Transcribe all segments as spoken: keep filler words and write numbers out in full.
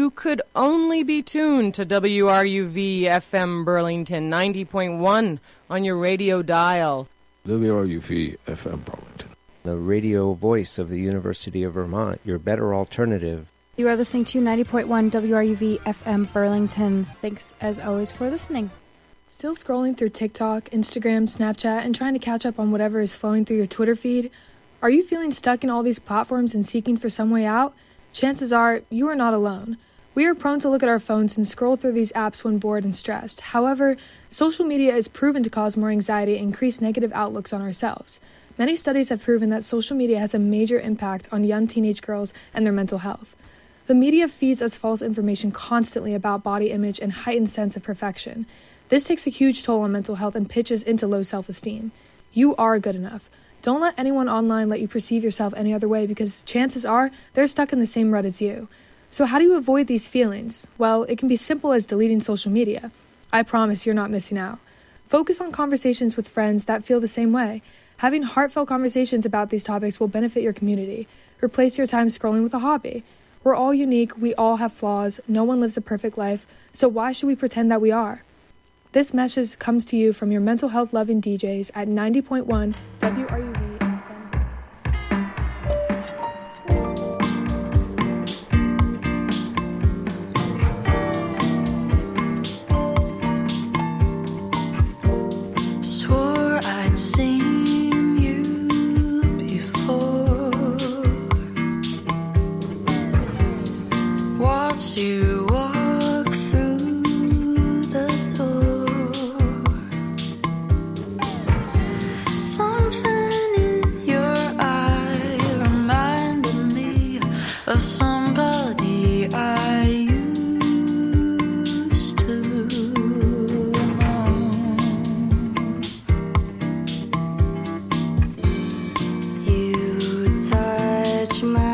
you could only be tuned to W R U V F M Burlington ninety point one on your radio dial. W R U V F M Burlington, the radio voice of the University of Vermont, your better alternative. You are listening to ninety point one W R U V F M Burlington. Thanks, as always, for listening. Still scrolling through TikTok, Instagram, Snapchat, and trying to catch up on whatever is flowing through your Twitter feed? Are you feeling stuck in all these platforms and seeking for some way out? Chances are you are not alone. We are prone to look at our phones and scroll through these apps when bored and stressed. However, social media is proven to cause more anxiety and increase negative outlooks on ourselves. Many studies have proven that social media has a major impact on young teenage girls and their mental health. The media feeds us false information constantly about body image and heightened sense of perfection. This takes a huge toll on mental health and pitches into low self-esteem. You are good enough. Don't let anyone online let you perceive yourself any other way, because chances are they're stuck in the same rut as you. So how do you avoid these feelings? Well, it can be simple as deleting social media. I promise you're not missing out. Focus on conversations with friends that feel the same way. Having heartfelt conversations about these topics will benefit your community. Replace your time scrolling with a hobby. We're all unique, we all have flaws, no one lives a perfect life, so why should we pretend that we are? This message comes to you from your mental health loving D Js at ninety point one W R U V. You walk through the door. Something in your eye reminded me of somebody I used to know. You touch my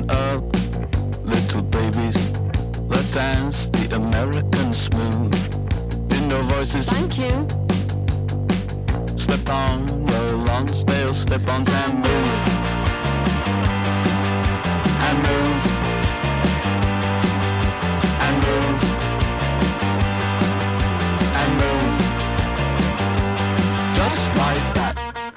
up, little babies. Let's dance the American smooth. Indoor voices. Thank you. Slip on your Lonsdale slip-ons and move. And move. And move. And move. Just like that.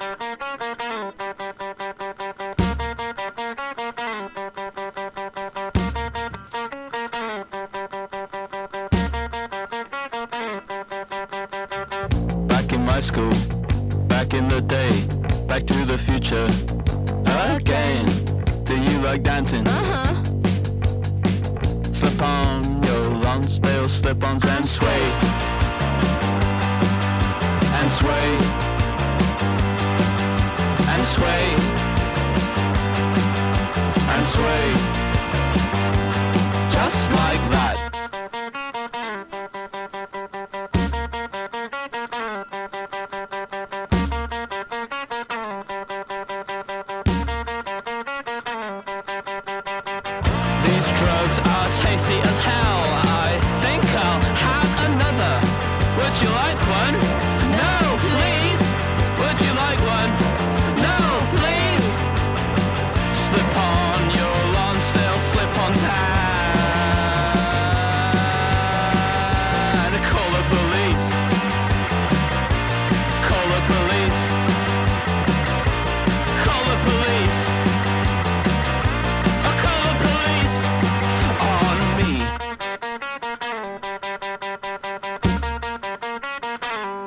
Back in my school, back in the day, back to the future again. Do you like dancing? Uh-huh. Slip on your Lonsdale slip-ons and sway. And sway. And sway. And sway. Just like that. These drugs are tasty as hell. I think I'll have another. Would you like one? No, please. Would you like one? No, please. Slip on your Lonsdale slip-ons and call the police. Call the police. Call the police. I'll call the police on me.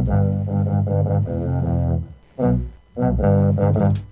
Thank you.